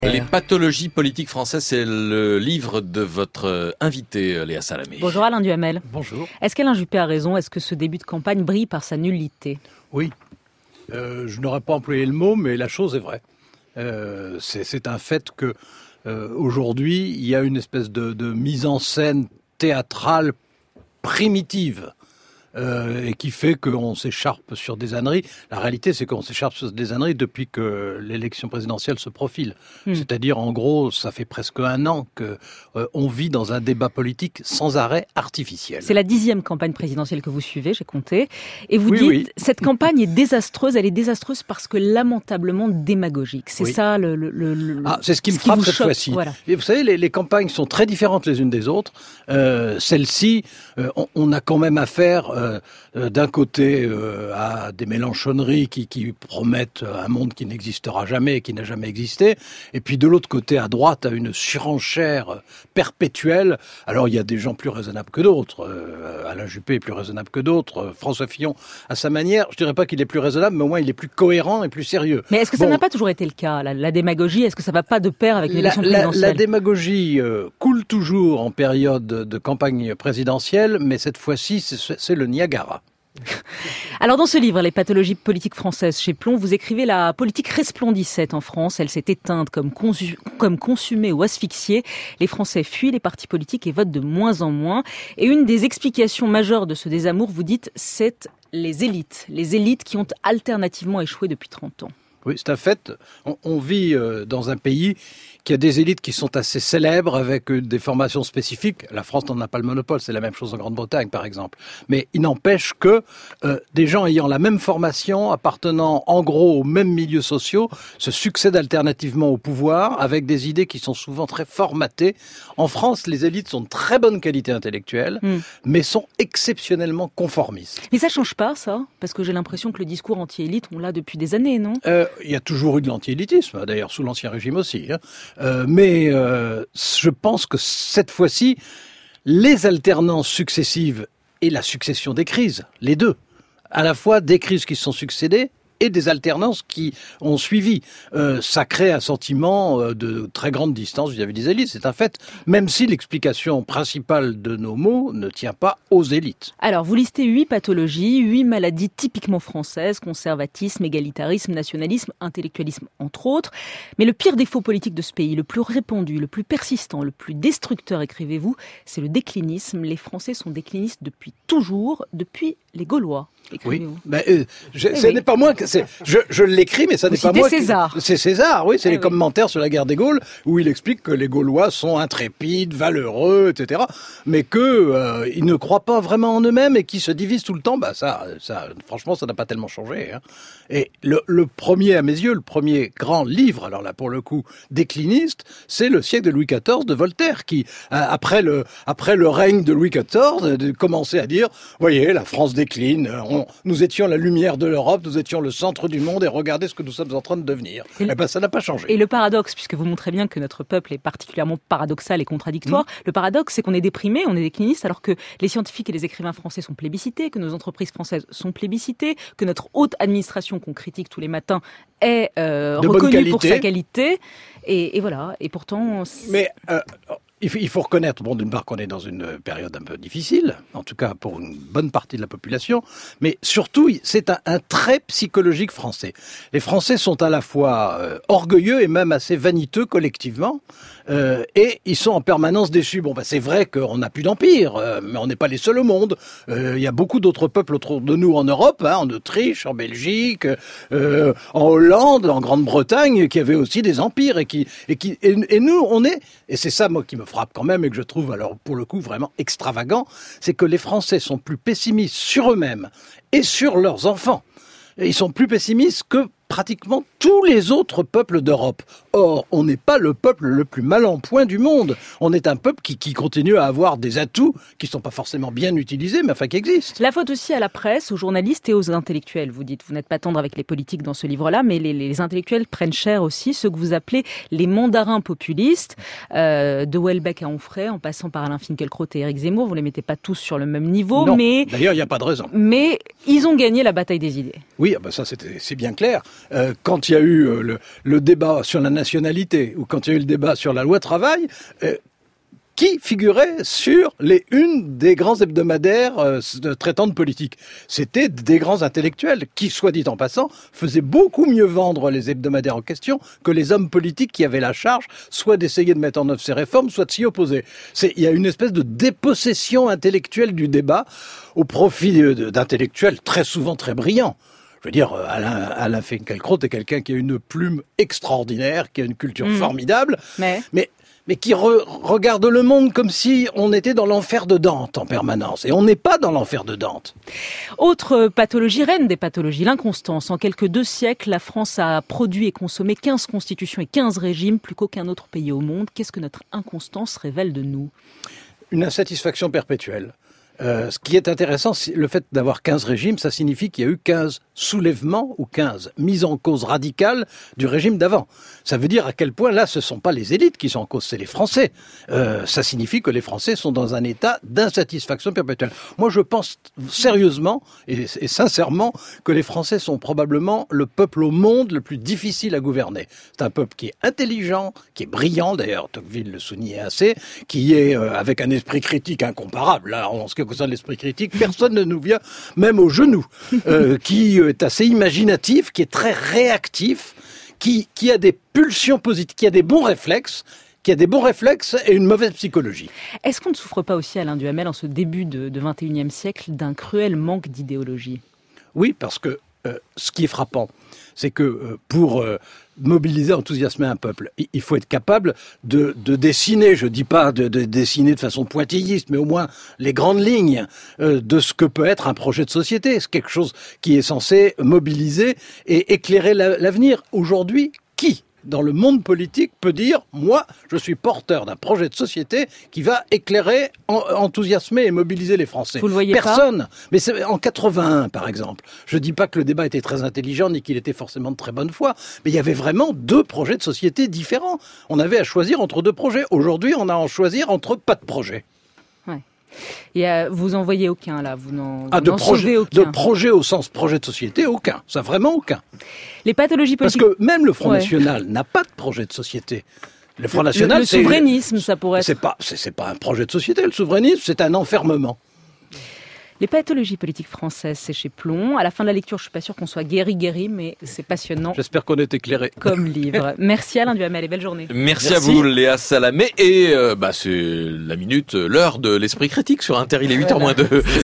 Les pathologies politiques françaises, c'est le livre de votre invité, Léa Salamé. Bonjour Alain Duhamel. Bonjour. Est-ce qu'Alain Juppé a raison ? Est-ce que ce début de campagne brille par sa nullité ? Oui. Je n'aurais pas employé le mot, mais la chose est vraie. C'est un fait que aujourd'hui, il y a une espèce de mise en scène théâtrale primitive. Et qui fait qu'on s'écharpe sur des âneries. La réalité, c'est qu'on s'écharpe sur des âneries depuis que l'élection présidentielle se profile. C'est-à-dire, en gros, ça fait presque un an qu'on vit dans un débat politique sans arrêt artificiel. C'est la 10e campagne présidentielle que vous suivez, j'ai compté. Et vous dites, cette campagne est désastreuse. Elle est désastreuse parce que lamentablement démagogique. C'est ça c'est ce qui me frappe cette fois-ci. Voilà. Et vous savez, les campagnes sont très différentes les unes des autres. Celle-ci, on a quand même affaire d'un côté à des mélenchonneries qui promettent un monde qui n'existera jamais, qui n'a jamais existé, et puis de l'autre côté à droite à une surenchère perpétuelle. Alors il y a des gens plus raisonnables que d'autres, Alain Juppé est plus raisonnable que d'autres, François Fillon à sa manière, je dirais pas qu'il est plus raisonnable, mais au moins il est plus cohérent et plus sérieux. Mais est-ce que ça n'a pas toujours été le cas, la démagogie ? Est-ce que ça va pas de pair avec l'élection présidentielle ? La démagogie coule toujours en période de campagne présidentielle, mais cette fois-ci c'est le Niagara. Alors dans ce livre, Les pathologies politiques françaises chez Plon, vous écrivez la politique resplendissait en France. Elle s'est éteinte comme consumée ou asphyxiée. Les Français fuient les partis politiques et votent de moins en moins. Et une des explications majeures de ce désamour, vous dites, c'est les élites. Les élites qui ont alternativement échoué depuis 30 ans. Oui, c'est un fait. On vit dans un pays qui a des élites qui sont assez célèbres avec des formations spécifiques. La France n'en a pas le monopole, c'est la même chose en Grande-Bretagne par exemple. Mais il n'empêche que des gens ayant la même formation, appartenant en gros aux mêmes milieux sociaux, se succèdent alternativement au pouvoir avec des idées qui sont souvent très formatées. En France, les élites sont de très bonne qualité intellectuelle, mais sont exceptionnellement conformistes. Mais ça change pas, ça ? Parce que j'ai l'impression que le discours anti-élite, on l'a depuis des années, non ? Il y a toujours eu de l'anti-élitisme, d'ailleurs sous l'Ancien Régime aussi. Mais je pense que cette fois-ci, les alternances successives et la succession des crises, les deux, à la fois des crises qui se sont succédées et des alternances qui ont suivi. Ça crée un sentiment de très grande distance vis-à-vis des élites, c'est un fait, même si l'explication principale de nos mots ne tient pas aux élites. Alors, vous listez 8 pathologies, 8 maladies typiquement françaises, conservatisme, égalitarisme, nationalisme, intellectualisme, entre autres. Mais le pire défaut politique de ce pays, le plus répandu, le plus persistant, le plus destructeur, écrivez-vous, c'est le déclinisme. Les Français sont déclinistes depuis toujours, depuis les Gaulois. Oui, mais ce n'est pas moi que je l'écris, mais ça n'est pas moi. César. C'est César, oui, c'est les commentaires sur la guerre des Gaules où il explique que les Gaulois sont intrépides, valeureux, etc. Mais que ils ne croient pas vraiment en eux-mêmes et qu'ils se divisent tout le temps. Ça, franchement, ça n'a pas tellement changé. Et le premier, à mes yeux, le premier grand livre, alors là pour le coup décliniste, c'est Le siècle de Louis XIV de Voltaire, qui après le règne de Louis XIV, commençait à dire, voyez, la France décline. Nous étions la lumière de l'Europe, nous étions le centre du monde et regardez ce que nous sommes en train de devenir. Ça n'a pas changé. Et le paradoxe, puisque vous montrez bien que notre peuple est particulièrement paradoxal et contradictoire, le paradoxe, c'est qu'on est déprimé, on est décliniste, alors que les scientifiques et les écrivains français sont plébiscités, que nos entreprises françaises sont plébiscitées, que notre haute administration qu'on critique tous les matins est reconnue pour sa qualité. Et voilà. Et pourtant... Mais... Il faut reconnaître, d'une part qu'on est dans une période un peu difficile, en tout cas pour une bonne partie de la population, mais surtout c'est un trait psychologique français. Les Français sont à la fois orgueilleux et même assez vaniteux collectivement, et ils sont en permanence déçus. C'est vrai qu'on n'a plus d'empire, mais on n'est pas les seuls au monde. Il y a beaucoup d'autres peuples autour de nous en Europe, en Autriche, en Belgique, en Hollande, en Grande-Bretagne, qui avaient aussi des empires et nous on est, et c'est ça moi qui me frappe quand même et que je trouve alors pour le coup vraiment extravagant, c'est que les Français sont plus pessimistes sur eux-mêmes et sur leurs enfants. Ils sont plus pessimistes que pratiquement tous les autres peuples d'Europe. Or, on n'est pas le peuple le plus mal en point du monde. On est un peuple qui continue à avoir des atouts qui ne sont pas forcément bien utilisés, mais enfin qui existent. La faute aussi à la presse, aux journalistes et aux intellectuels. Vous dites, vous n'êtes pas tendre avec les politiques dans ce livre-là, mais les intellectuels prennent cher aussi, ceux que vous appelez les mandarins populistes, de Houellebecq à Onfray, en passant par Alain Finkielkraut et Éric Zemmour. Vous ne les mettez pas tous sur le même niveau, non, mais... D'ailleurs, il n'y a pas de raison. Mais ils ont gagné la bataille des idées. Oui, ça c'est bien clair. quand il y a eu le débat sur la nationalité ou quand il y a eu le débat sur la loi travail, qui figurait sur les unes des grands hebdomadaires traitant de politique. C'était des grands intellectuels qui, soit dit en passant, faisaient beaucoup mieux vendre les hebdomadaires en question que les hommes politiques qui avaient la charge soit d'essayer de mettre en œuvre ces réformes, soit de s'y opposer. Il y a une espèce de dépossession intellectuelle du débat au profit d'intellectuels très souvent très brillants. Je veux dire, Alain Finkielkraut est quelqu'un qui a une plume extraordinaire, qui a une culture formidable, mais qui regarde le monde comme si on était dans l'enfer de Dante en permanence. Et on n'est pas dans l'enfer de Dante. Autre pathologie, reine des pathologies, l'inconstance. En quelques 2 siècles, la France a produit et consommé 15 constitutions et 15 régimes, plus qu'aucun autre pays au monde. Qu'est-ce que notre inconstance révèle de nous ? Une insatisfaction perpétuelle. Ce qui est intéressant, le fait d'avoir 15 régimes, ça signifie qu'il y a eu 15 soulèvements ou 15 mises en cause radicales du régime d'avant. Ça veut dire à quel point là, ce ne sont pas les élites qui sont en cause, c'est les Français. Ça signifie que les Français sont dans un état d'insatisfaction perpétuelle. Moi, je pense sérieusement et sincèrement que les Français sont probablement le peuple au monde le plus difficile à gouverner. C'est un peuple qui est intelligent, qui est brillant, d'ailleurs, Tocqueville le soulignait assez, qui est avec un esprit critique incomparable. Là, en ce qui concerne l'esprit critique, personne ne nous vient même au genou, qui est assez imaginatif, qui est très réactif, qui a des pulsions positives, qui a des bons réflexes, et une mauvaise psychologie. Est-ce qu'on ne souffre pas aussi, Alain Duhamel, en ce début de 21e siècle, d'un cruel manque d'idéologie ? Oui, parce que ce qui est frappant, c'est que pour mobiliser, enthousiasmer un peuple, il faut être capable de dessiner, je dis pas de dessiner de façon pointilliste, mais au moins les grandes lignes de ce que peut être un projet de société. C'est quelque chose qui est censé mobiliser et éclairer l'avenir. Aujourd'hui, qui dans le monde politique peut dire « Moi, je suis porteur d'un projet de société qui va éclairer, enthousiasmer et mobiliser les Français ». Vous le voyez Personne. Mais en 81, par exemple, je dis pas que le débat était très intelligent ni qu'il était forcément de très bonne foi, mais il y avait vraiment 2 projets de société différents. On avait à choisir entre 2 projets. Aujourd'hui, on a à en choisir entre pas de projet. Et vous en voyez aucun, là, vous n'en sauvez aucun. De projet au sens projet de société, aucun. Ça, vraiment aucun. Les pathologies politiques... Parce que même le Front National n'a pas de projet de société. Le Front National, le souverainisme, ça pourrait être... C'est pas un projet de société, le souverainisme, c'est un enfermement. Les pathologies politiques françaises, c'est chez Plon. À la fin de la lecture, je suis pas sûre qu'on soit guéri, mais c'est passionnant. J'espère qu'on est éclairé. Comme livre. Merci Alain Duhamel et belle journée. Merci à vous Léa Salamé. Et c'est la minute, l'heure de l'esprit critique sur Inter. Il est 8h moins 2.